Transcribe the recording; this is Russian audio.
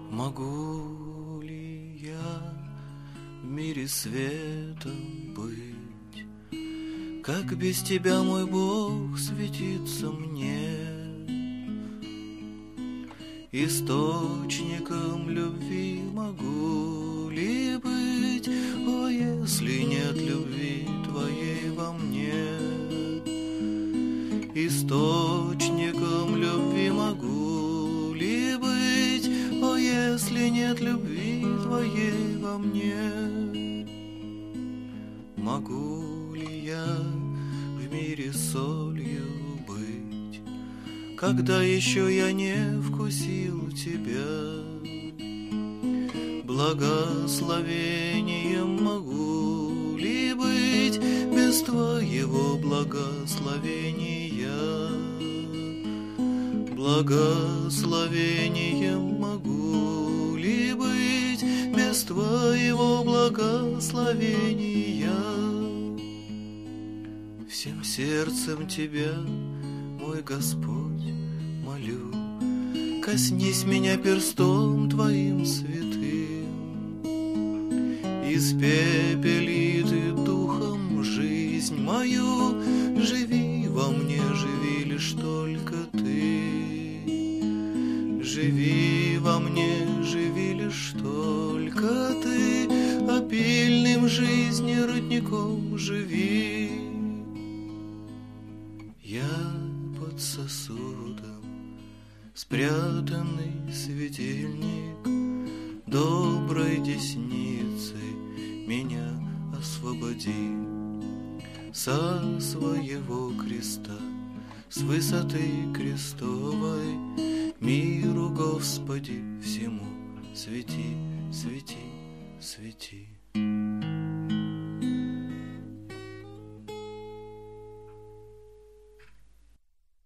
Могу ли я в мире светом быть, как без тебя, мой Бог, светится мне? Источником любви могу ли быть, о, если нет любви твоей во мне? Источником любви могу ли быть, о, если нет любви твоей во мне? Могу ли я в мире солью быть, когда еще я не вкусил тебя? Благословением могу ли быть без твоего благословения? Благословением могу ли быть без твоего благословения? Всем сердцем тебя, мой Господь, молю, коснись меня перстом твоим святым. Испепели ты духом жизнь мою, живи во мне, живи лишь только ты. Живи во мне, живи лишь только ты, обильным жизни родником живи. Я под сосудом, спрятанный светильник, доброй десницей меня освободи. Со своего креста, с высоты крестовой, миру, Господи, всему свети, свети, свети.